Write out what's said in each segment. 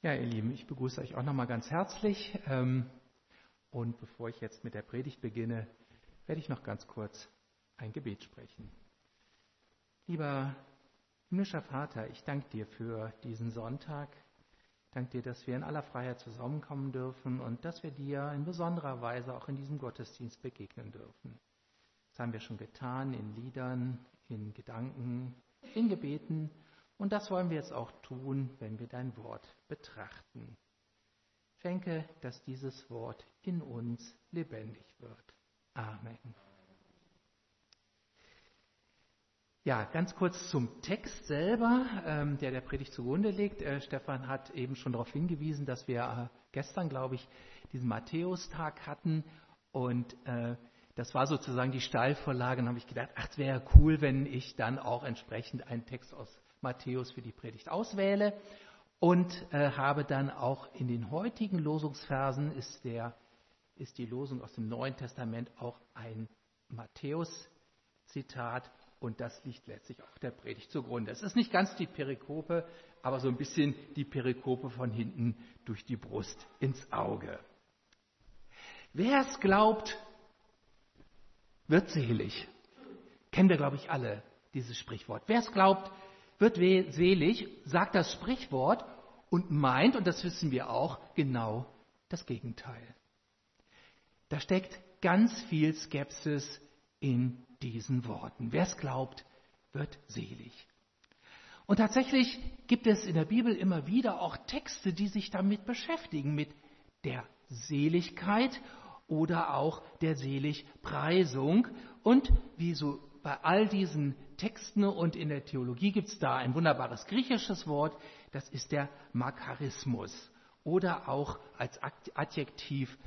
Ja, ihr Lieben, ich begrüße euch auch nochmal ganz herzlich. Und bevor ich jetzt mit der Predigt beginne, werde ich noch ganz kurz ein Gebet sprechen. Lieber himmlischer Vater, ich danke dir für diesen Sonntag. Ich danke dir, dass wir in aller Freiheit zusammenkommen dürfen und dass wir dir in besonderer Weise auch in diesem Gottesdienst begegnen dürfen. Das haben wir schon getan in Liedern, in Gedanken, in Gebeten. Und das wollen wir jetzt auch tun, wenn wir dein Wort betrachten. Schenke, dass dieses Wort in uns lebendig wird. Amen. Ja, ganz kurz zum Text selber, der Predigt zugrunde liegt. Stefan hat eben schon darauf hingewiesen, dass wir gestern, glaube ich, diesen Matthäustag hatten. Und das war sozusagen die Steilvorlage. Dann habe ich gedacht, es wäre cool, wenn ich dann auch entsprechend einen Text aus Matthäus für die Predigt auswähle und habe dann auch in den heutigen Losungsversen ist die Losung aus dem Neuen Testament auch ein Matthäus-Zitat und das liegt letztlich auch der Predigt zugrunde. Es ist nicht ganz die Perikope, aber so ein bisschen die Perikope von hinten durch die Brust ins Auge. Wer es glaubt, wird selig. Kennen wir, glaube ich, alle dieses Sprichwort. Wer es glaubt, wird selig, sagt das Sprichwort und meint, und das wissen wir auch, genau das Gegenteil. Da steckt ganz viel Skepsis in diesen Worten. Wer es glaubt, wird selig. Und tatsächlich gibt es in der Bibel immer wieder auch Texte, die sich damit beschäftigen, mit der Seligkeit oder auch der Seligpreisung. Und wie so bei all diesen Texten und in der Theologie gibt es da ein wunderbares griechisches Wort, das ist der Makarismus oder auch als Adjektiv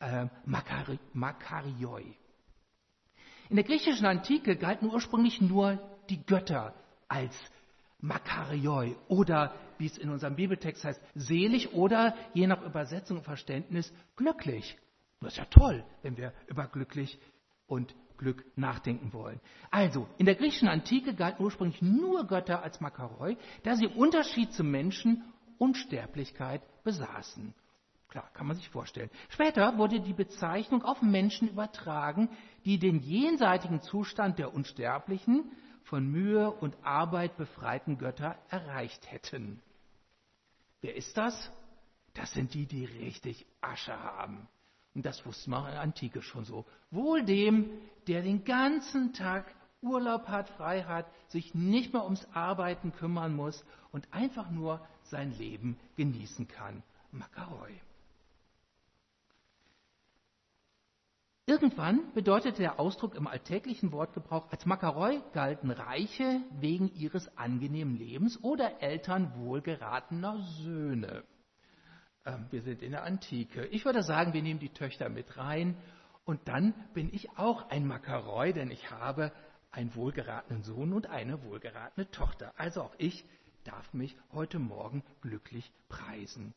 Makarioi. In der griechischen Antike galten ursprünglich nur die Götter als Makarioi oder, wie es in unserem Bibeltext heißt, selig oder je nach Übersetzung und Verständnis glücklich. Das ist ja toll, wenn wir über glücklich und Glück nachdenken wollen. Also, in der griechischen Antike galten ursprünglich nur Götter als Makaroi, da sie im Unterschied zum Menschen Unsterblichkeit besaßen. Klar, kann man sich vorstellen. Später wurde die Bezeichnung auf Menschen übertragen, die den jenseitigen Zustand der Unsterblichen, von Mühe und Arbeit befreiten Götter erreicht hätten. Wer ist das? Das sind die, die richtig Asche haben. Und das wusste man in der Antike schon so. Wohl dem, der den ganzen Tag Urlaub hat, frei hat, sich nicht mehr ums Arbeiten kümmern muss und einfach nur sein Leben genießen kann. Makaroi. Irgendwann bedeutete der Ausdruck im alltäglichen Wortgebrauch, als Makaroi galten Reiche wegen ihres angenehmen Lebens oder Eltern wohlgeratener Söhne. Wir sind in der Antike. Ich würde sagen, wir nehmen die Töchter mit rein und dann bin ich auch ein Makaroi, denn ich habe einen wohlgeratenen Sohn und eine wohlgeratene Tochter. Also auch ich darf mich heute Morgen glücklich preisen.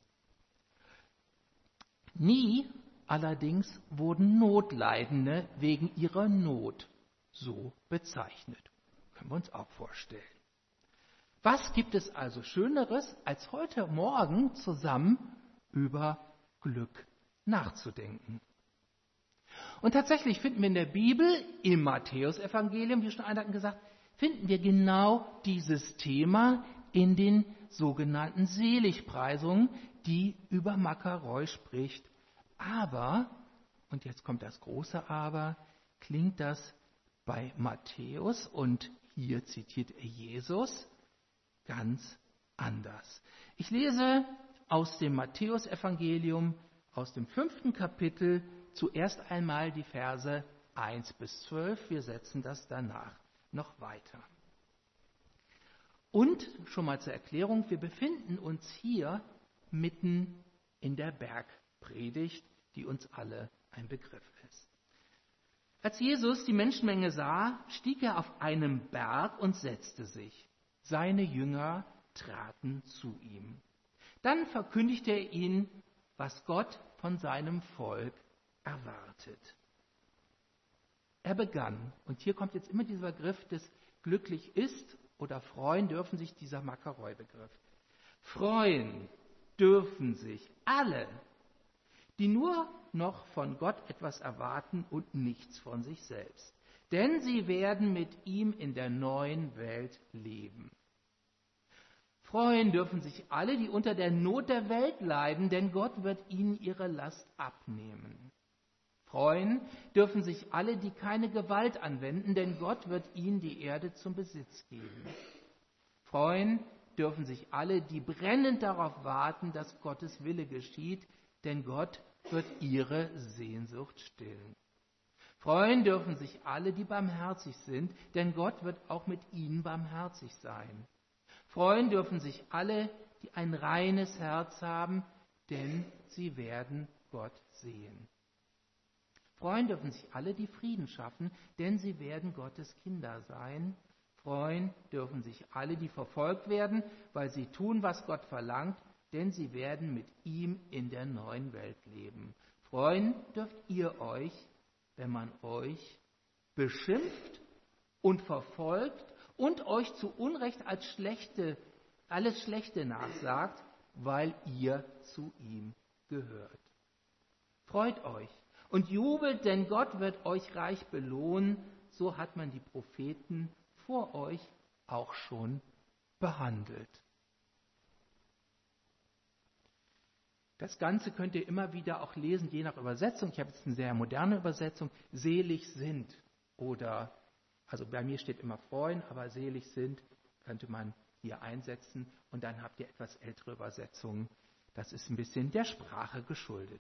Nie allerdings wurden Notleidende wegen ihrer Not so bezeichnet. Können wir uns auch vorstellen. Was gibt es also Schöneres, als heute Morgen zusammen über Glück nachzudenken? Und tatsächlich finden wir in der Bibel, im Matthäusevangelium, wie schon einer hat gesagt, finden wir genau dieses Thema in den sogenannten Seligpreisungen, die über Makaroi spricht. Aber, und jetzt kommt das große Aber, klingt das bei Matthäus und hier zitiert er Jesus ganz anders. Ich lese aus dem Matthäusevangelium, aus dem 5. Kapitel, zuerst einmal die Verse 1 bis 12. Wir setzen das danach noch weiter. Und schon mal zur Erklärung, wir befinden uns hier mitten in der Bergpredigt, die uns alle ein Begriff ist. Als Jesus die Menschenmenge sah, stieg er auf einen Berg und setzte sich. Seine Jünger traten zu ihm. Dann verkündigte er ihnen, was Gott von seinem Volk erwartet. Er begann, und hier kommt jetzt immer dieser Begriff des glücklich ist oder freuen dürfen sich dieser Makaroi-Begriff. Freuen dürfen sich alle, die nur noch von Gott etwas erwarten und nichts von sich selbst, denn sie werden mit ihm in der neuen Welt leben. Freuen dürfen sich alle, die unter der Not der Welt leiden, denn Gott wird ihnen ihre Last abnehmen. Freuen dürfen sich alle, die keine Gewalt anwenden, denn Gott wird ihnen die Erde zum Besitz geben. Freuen dürfen sich alle, die brennend darauf warten, dass Gottes Wille geschieht, denn Gott wird ihre Sehnsucht stillen. Freuen dürfen sich alle, die barmherzig sind, denn Gott wird auch mit ihnen barmherzig sein. Freuen dürfen sich alle, die ein reines Herz haben, denn sie werden Gott sehen. Freuen dürfen sich alle, die Frieden schaffen, denn sie werden Gottes Kinder sein. Freuen dürfen sich alle, die verfolgt werden, weil sie tun, was Gott verlangt, denn sie werden mit ihm in der neuen Welt leben. Freuen dürft ihr euch, wenn man euch beschimpft und verfolgt und euch zu Unrecht als alles Schlechte nachsagt, weil ihr zu ihm gehört. Freut euch und jubelt, denn Gott wird euch reich belohnen, so hat man die Propheten vor euch auch schon behandelt. Das Ganze könnt ihr immer wieder auch lesen, je nach Übersetzung. Ich habe jetzt eine sehr moderne Übersetzung. Selig sind oder, also bei mir steht immer freuen, aber selig sind könnte man hier einsetzen. Und dann habt ihr etwas ältere Übersetzungen. Das ist ein bisschen der Sprache geschuldet.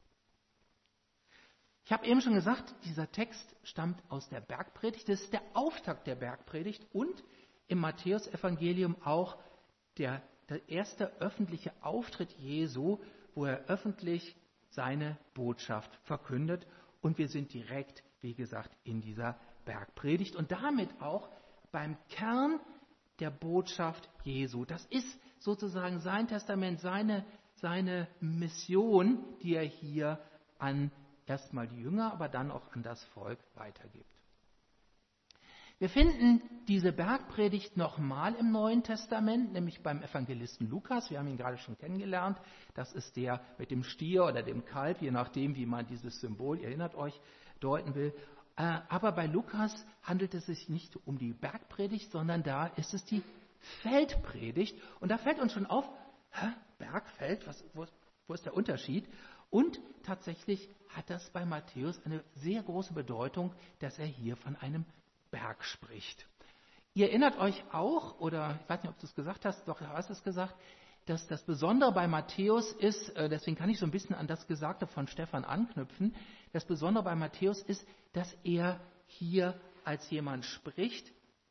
Ich habe eben schon gesagt, dieser Text stammt aus der Bergpredigt. Das ist der Auftakt der Bergpredigt und im Matthäusevangelium auch der erste öffentliche Auftritt Jesu, wo er öffentlich seine Botschaft verkündet. Und wir sind direkt, wie gesagt, in dieser Bergpredigt und damit auch beim Kern der Botschaft Jesu. Das ist sozusagen sein Testament, seine Mission, die er hier an erstmal die Jünger, aber dann auch an das Volk weitergibt. Wir finden diese Bergpredigt nochmal im Neuen Testament, nämlich beim Evangelisten Lukas. Wir haben ihn gerade schon kennengelernt. Das ist der mit dem Stier oder dem Kalb, je nachdem, wie man dieses Symbol, ihr erinnert euch, deuten will. Aber bei Lukas handelt es sich nicht um die Bergpredigt, sondern da ist es die Feldpredigt. Und da fällt uns schon auf, Berg, Feld, wo ist der Unterschied? Und tatsächlich hat das bei Matthäus eine sehr große Bedeutung, dass er hier von einem Berg spricht. Ihr erinnert euch auch, oder ich weiß nicht, ob du es gesagt hast, doch du hast es gesagt, dass das Besondere bei Matthäus ist, deswegen kann ich so ein bisschen an das Gesagte von Stefan anknüpfen, das Besondere bei Matthäus ist, dass er hier als jemand spricht,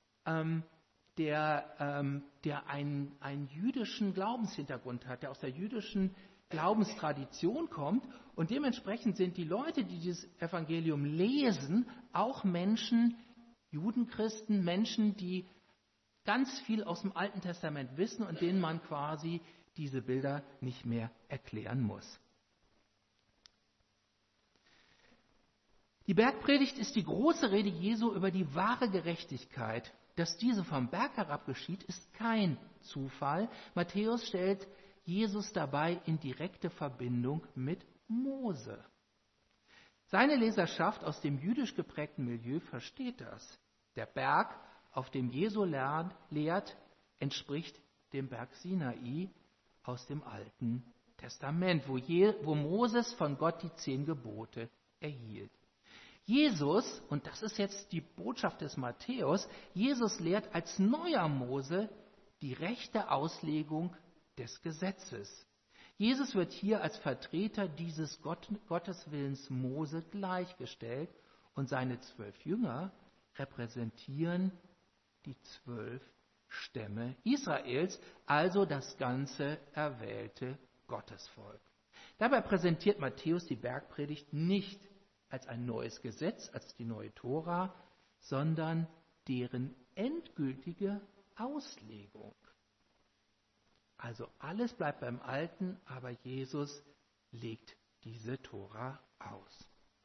der einen jüdischen Glaubenshintergrund hat, der aus der jüdischen Glaubenstradition kommt und dementsprechend sind die Leute, die dieses Evangelium lesen, auch Menschen, Judenchristen, Menschen, die ganz viel aus dem Alten Testament wissen und denen man quasi diese Bilder nicht mehr erklären muss. Die Bergpredigt ist die große Rede Jesu über die wahre Gerechtigkeit. Dass diese vom Berg herab geschieht, ist kein Zufall. Matthäus stellt Jesus dabei in direkte Verbindung mit Mose. Seine Leserschaft aus dem jüdisch geprägten Milieu versteht das. Der Berg, auf dem Jesu lehrt, entspricht dem Berg Sinai aus dem Alten Testament, wo Moses von Gott die 10 Gebote erhielt. Jesus, und das ist jetzt die Botschaft des Matthäus, Jesus lehrt als neuer Mose die rechte Auslegung des Gesetzes. Jesus wird hier als Vertreter dieses Gotteswillens Mose gleichgestellt und seine 12 Jünger repräsentieren die 12 Stämme Israels, also das ganze erwählte Gottesvolk. Dabei präsentiert Matthäus die Bergpredigt nicht als ein neues Gesetz, als die neue Tora, sondern deren endgültige Auslegung. Also alles bleibt beim Alten, aber Jesus legt diese Tora aus.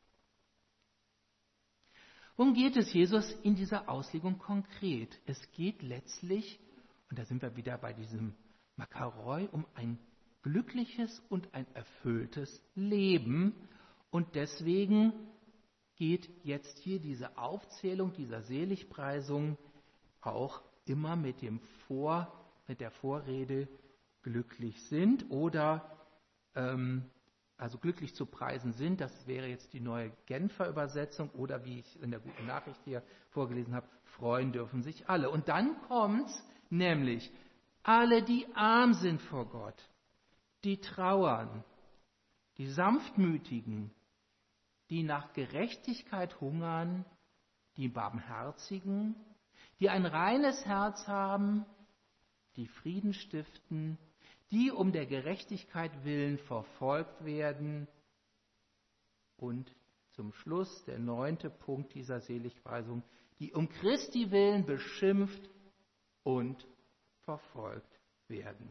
Worum geht es Jesus in dieser Auslegung konkret? Es geht letztlich, und da sind wir wieder bei diesem Makaroi, um ein glückliches und ein erfülltes Leben. Und deswegen geht jetzt hier diese Aufzählung dieser Seligpreisung auch immer mit der Vorrede glücklich sind oder also glücklich zu preisen sind. Das wäre jetzt die neue Genfer Übersetzung oder wie ich in der Guten Nachricht hier vorgelesen habe, freuen dürfen sich alle. Und dann kommt's, nämlich alle, die arm sind vor Gott, die trauern, die Sanftmütigen, die nach Gerechtigkeit hungern, die Barmherzigen, die ein reines Herz haben, die Frieden stiften, die um der Gerechtigkeit willen verfolgt werden. Und zum Schluss der 9. Punkt dieser Seligpreisung, die um Christi willen beschimpft und verfolgt werden.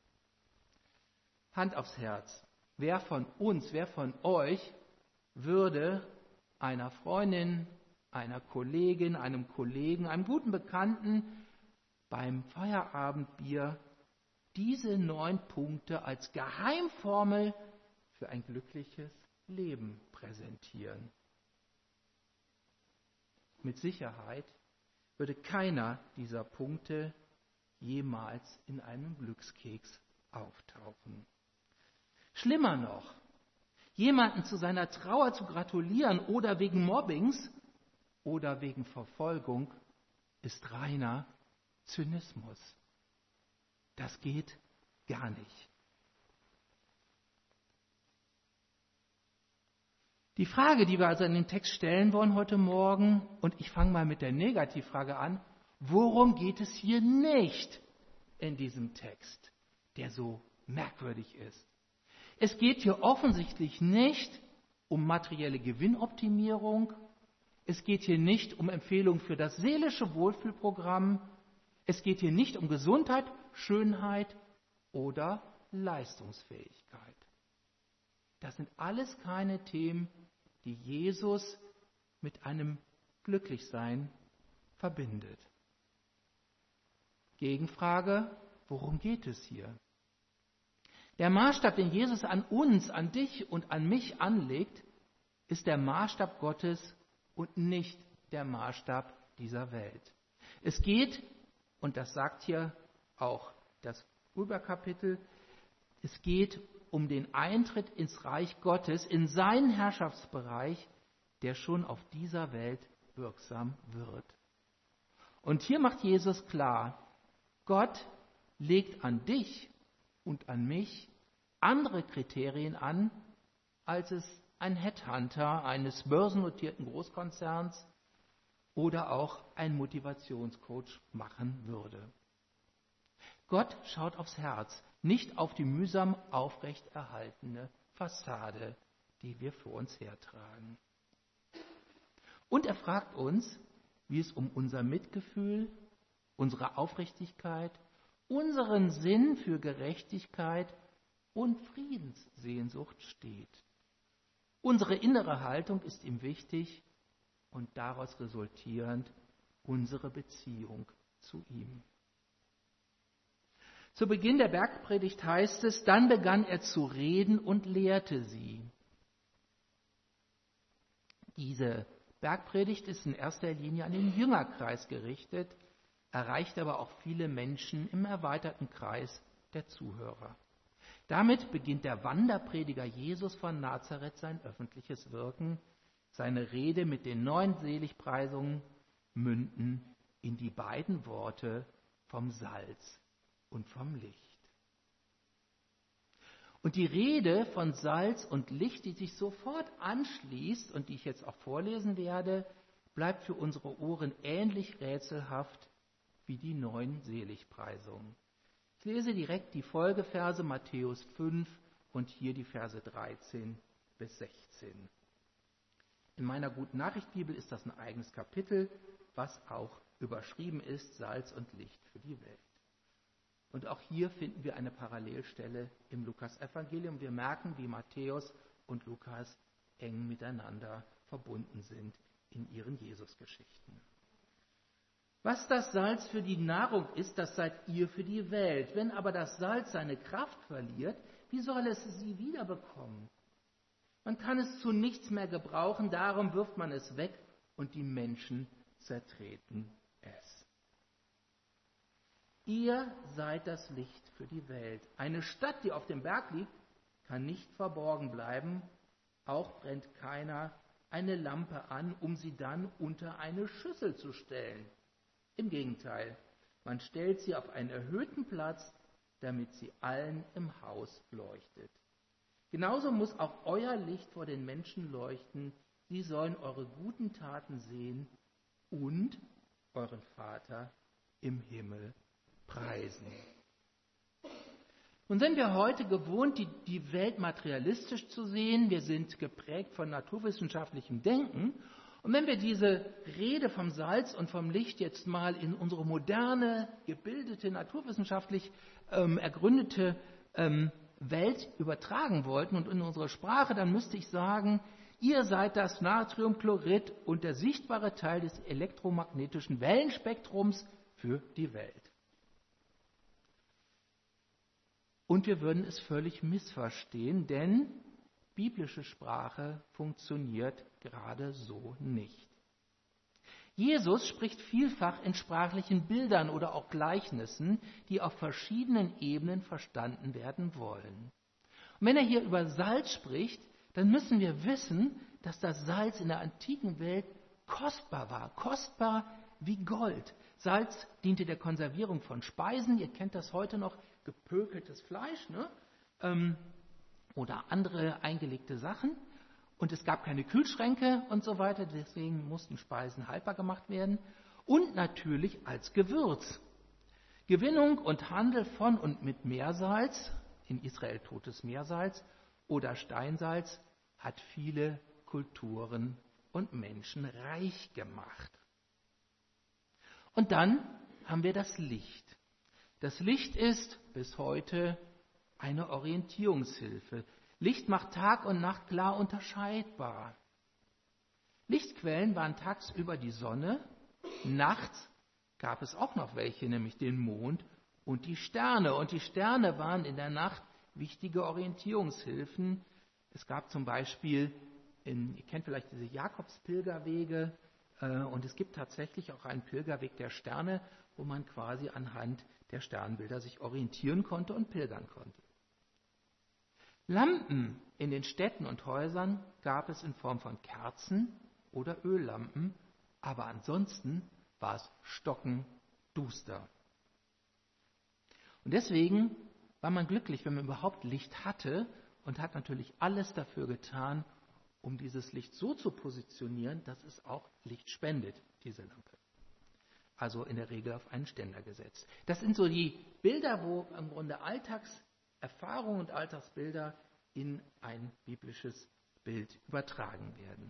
Hand aufs Herz. Wer von uns, wer von euch würde einer Freundin, einer Kollegin, einem Kollegen, einem guten Bekannten beim Feierabendbier diese 9 Punkte als Geheimformel für ein glückliches Leben präsentieren? Mit Sicherheit würde keiner dieser Punkte jemals in einem Glückskeks auftauchen. Schlimmer noch, jemanden zu seiner Trauer zu gratulieren oder wegen Mobbings oder wegen Verfolgung ist reiner Zynismus. Das geht gar nicht. Die Frage, die wir also in den Text stellen wollen heute Morgen, und ich fange mal mit der Negativfrage an, worum geht es hier nicht in diesem Text, der so merkwürdig ist? Es geht hier offensichtlich nicht um materielle Gewinnoptimierung, es geht hier nicht um Empfehlungen für das seelische Wohlfühlprogramm, es geht hier nicht um Gesundheit, Schönheit oder Leistungsfähigkeit. Das sind alles keine Themen, die Jesus mit einem Glücklichsein verbindet. Gegenfrage, worum geht es hier? Der Maßstab, den Jesus an uns, an dich und an mich anlegt, ist der Maßstab Gottes und nicht der Maßstab dieser Welt. Es geht, und das sagt hier auch das Römerkapitel, es geht um den Eintritt ins Reich Gottes, in seinen Herrschaftsbereich, der schon auf dieser Welt wirksam wird. Und hier macht Jesus klar, Gott legt an dich und an mich andere Kriterien an, als es ein Headhunter eines börsennotierten Großkonzerns oder auch ein Motivationscoach machen würde. Gott schaut aufs Herz, nicht auf die mühsam aufrechterhaltene Fassade, die wir vor uns hertragen. Und er fragt uns, wie es um unser Mitgefühl, unsere Aufrichtigkeit, unseren Sinn für Gerechtigkeit und Friedenssehnsucht steht. Unsere innere Haltung ist ihm wichtig und daraus resultierend unsere Beziehung zu ihm. Zu Beginn der Bergpredigt heißt es, dann begann er zu reden und lehrte sie. Diese Bergpredigt ist in erster Linie an den Jüngerkreis gerichtet, erreicht aber auch viele Menschen im erweiterten Kreis der Zuhörer. Damit beginnt der Wanderprediger Jesus von Nazareth sein öffentliches Wirken. Seine Rede mit den 9 Seligpreisungen münden in die beiden Worte vom Salz und vom Licht. Und die Rede von Salz und Licht, die sich sofort anschließt und die ich jetzt auch vorlesen werde, bleibt für unsere Ohren ähnlich rätselhaft wie die 9 Seligpreisungen. Ich lese direkt die Folgeverse Matthäus 5 und hier die Verse 13 bis 16. In meiner Guten Nachricht Bibel ist das ein eigenes Kapitel, was auch überschrieben ist, Salz und Licht für die Welt. Und auch hier finden wir eine Parallelstelle im Lukas-Evangelium. Wir merken, wie Matthäus und Lukas eng miteinander verbunden sind in ihren Jesusgeschichten. Was das Salz für die Nahrung ist, das seid ihr für die Welt. Wenn aber das Salz seine Kraft verliert, wie soll es sie wiederbekommen? Man kann es zu nichts mehr gebrauchen, darum wirft man es weg und die Menschen zertreten es. Ihr seid das Licht für die Welt. Eine Stadt, die auf dem Berg liegt, kann nicht verborgen bleiben. Auch brennt keiner eine Lampe an, um sie dann unter eine Schüssel zu stellen. Im Gegenteil, man stellt sie auf einen erhöhten Platz, damit sie allen im Haus leuchtet. Genauso muss auch euer Licht vor den Menschen leuchten. Sie sollen eure guten Taten sehen und euren Vater im Himmel preisen. Nun sind wir heute gewohnt, die Welt materialistisch zu sehen. Wir sind geprägt von naturwissenschaftlichem Denken. Und wenn wir diese Rede vom Salz und vom Licht jetzt mal in unsere moderne, gebildete, naturwissenschaftlich ergründete Welt übertragen wollten und in unsere Sprache, dann müsste ich sagen, ihr seid das Natriumchlorid und der sichtbare Teil des elektromagnetischen Wellenspektrums für die Welt. Und wir würden es völlig missverstehen, denn biblische Sprache funktioniert gerade so nicht. Jesus spricht vielfach in sprachlichen Bildern oder auch Gleichnissen, die auf verschiedenen Ebenen verstanden werden wollen. Und wenn er hier über Salz spricht, dann müssen wir wissen, dass das Salz in der antiken Welt kostbar war, kostbar wie Gold. Salz diente der Konservierung von Speisen, ihr kennt das heute noch, gepökeltes Fleisch, ne? Oder andere eingelegte Sachen. Und es gab keine Kühlschränke und so weiter, deswegen mussten Speisen haltbar gemacht werden. Und natürlich als Gewürz. Gewinnung und Handel von und mit Meersalz, in Israel totes Meersalz oder Steinsalz, hat viele Kulturen und Menschen reich gemacht. Und dann haben wir das Licht. Das Licht ist bis heute eine Orientierungshilfe. Licht macht Tag und Nacht klar unterscheidbar. Lichtquellen waren tagsüber die Sonne, nachts gab es auch noch welche, nämlich den Mond und die Sterne. Und die Sterne waren in der Nacht wichtige Orientierungshilfen. Es gab zum Beispiel, ihr kennt vielleicht diese Jakobspilgerwege, und es gibt tatsächlich auch einen Pilgerweg der Sterne, wo man quasi anhand der Sternbilder sich orientieren konnte und pilgern konnte. Lampen in den Städten und Häusern gab es in Form von Kerzen oder Öllampen, aber ansonsten war es stockenduster. Und deswegen war man glücklich, wenn man überhaupt Licht hatte und hat natürlich alles dafür getan, um dieses Licht so zu positionieren, dass es auch Licht spendet, diese Lampe. Also in der Regel auf einen Ständer gesetzt. Das sind so die Bilder, wo im Grunde Alltagserfahrungen und Alltagsbilder in ein biblisches Bild übertragen werden.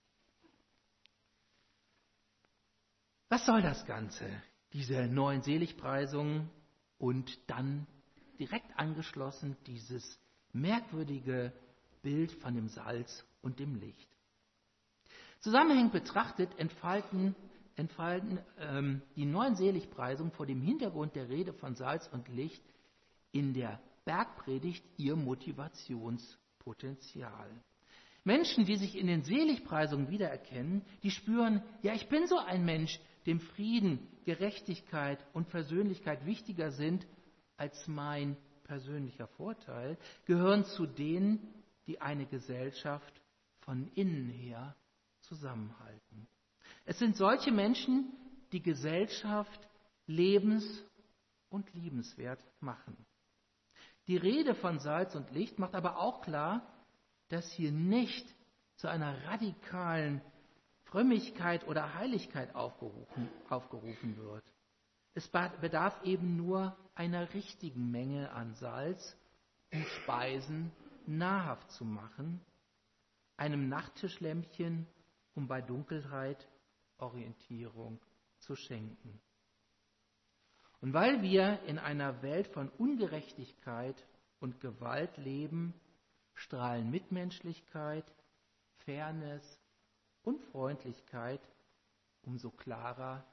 Was soll das Ganze? Diese neuen Seligpreisungen und dann direkt angeschlossen dieses merkwürdige Bild von dem Salz und dem Licht. Zusammenhängend betrachtet entfalten die neuen Seligpreisungen vor dem Hintergrund der Rede von Salz und Licht in der Bergpredigt ihr Motivationspotenzial. Menschen, die sich in den Seligpreisungen wiedererkennen, die spüren, ja, ich bin so ein Mensch, dem Frieden, Gerechtigkeit und Versöhnlichkeit wichtiger sind als mein persönlicher Vorteil, gehören zu denen, die eine Gesellschaft von innen her zusammenhalten. Es sind solche Menschen, die Gesellschaft lebens- und liebenswert machen. Die Rede von Salz und Licht macht aber auch klar, dass hier nicht zu einer radikalen Frömmigkeit oder Heiligkeit aufgerufen wird. Es bedarf eben nur einer richtigen Menge an Salz, um Speisen nahrhaft zu machen, einem Nachttischlämpchen, um bei Dunkelheit Orientierung zu schenken. Und weil wir in einer Welt von Ungerechtigkeit und Gewalt leben, strahlen Mitmenschlichkeit, Fairness und Freundlichkeit umso klarer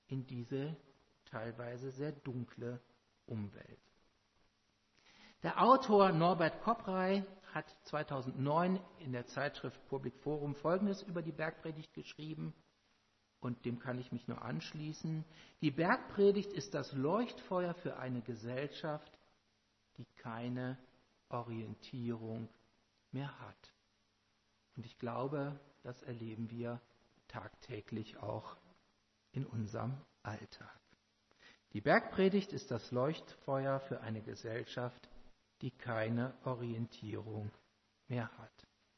in diese teilweise sehr dunkle Umwelt. Der Autor Norbert Kopprey hat 2009 in der Zeitschrift Public Forum Folgendes über die Bergpredigt geschrieben, und dem kann ich mich nur anschließen. Die Bergpredigt ist das Leuchtfeuer für eine Gesellschaft, die keine Orientierung mehr hat. Und ich glaube, das erleben wir tagtäglich auch in unserem Alltag. Die Bergpredigt ist das Leuchtfeuer für eine Gesellschaft, die keine Orientierung mehr hat.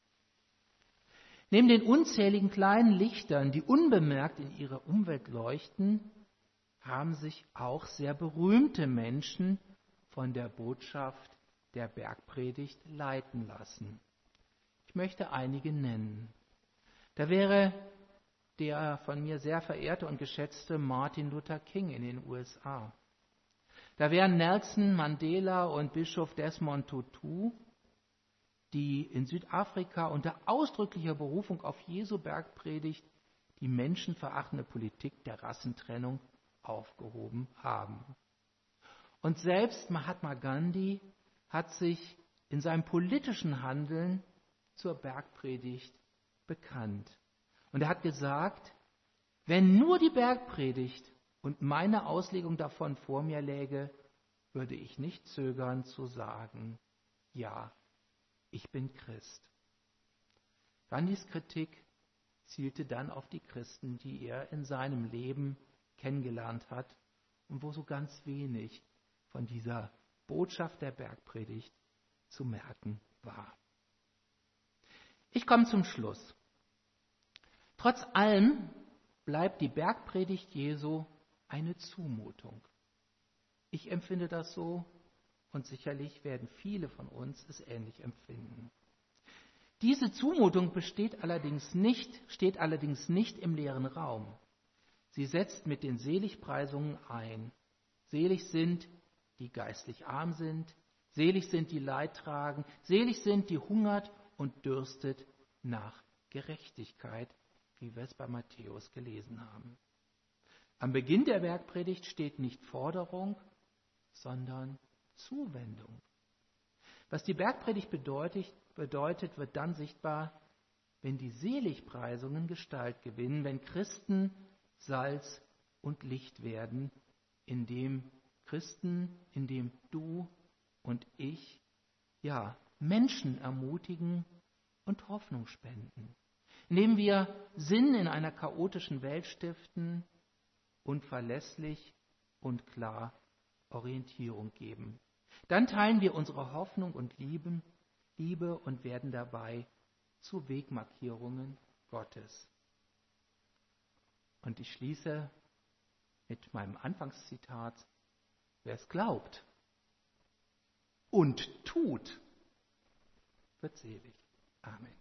Neben den unzähligen kleinen Lichtern, die unbemerkt in ihrer Umwelt leuchten, haben sich auch sehr berühmte Menschen von der Botschaft der Bergpredigt leiten lassen. Ich möchte einige nennen. Da wäre der von mir sehr verehrte und geschätzte Martin Luther King in den USA. Da wären Nelson Mandela und Bischof Desmond Tutu, die in Südafrika unter ausdrücklicher Berufung auf Jesu Bergpredigt die menschenverachtende Politik der Rassentrennung aufgehoben haben. Und selbst Mahatma Gandhi hat sich in seinem politischen Handeln zur Bergpredigt bekannt. Und er hat gesagt, wenn nur die Bergpredigt und meine Auslegung davon vor mir läge, würde ich nicht zögern zu sagen, ja, ich bin Christ. Gandhis Kritik zielte dann auf die Christen, die er in seinem Leben kennengelernt hat und wo so ganz wenig von dieser Botschaft der Bergpredigt zu merken war. Ich komme zum Schluss. Trotz allem bleibt die Bergpredigt Jesu eine Zumutung. Ich empfinde das so und sicherlich werden viele von uns es ähnlich empfinden. Diese Zumutung steht allerdings nicht im leeren Raum. Sie setzt mit den Seligpreisungen ein. Selig sind, die geistlich arm sind, selig sind, die Leid tragen, selig sind, die hungert und dürstet nach Gerechtigkeit, wie wir es bei Matthäus gelesen haben. Am Beginn der Bergpredigt steht nicht Forderung, sondern Zuwendung. Was die Bergpredigt bedeutet, wird dann sichtbar, wenn die Seligpreisungen Gestalt gewinnen, wenn Christen Salz und Licht werden, indem du und ich, Menschen ermutigen und Hoffnung spenden. Indem wir Sinn in einer chaotischen Welt stiften und verlässlich und klar Orientierung geben. Dann teilen wir unsere Hoffnung und Liebe und werden dabei zu Wegmarkierungen Gottes. Und ich schließe mit meinem Anfangszitat: Wer es glaubt und tut, wird selig. Amen.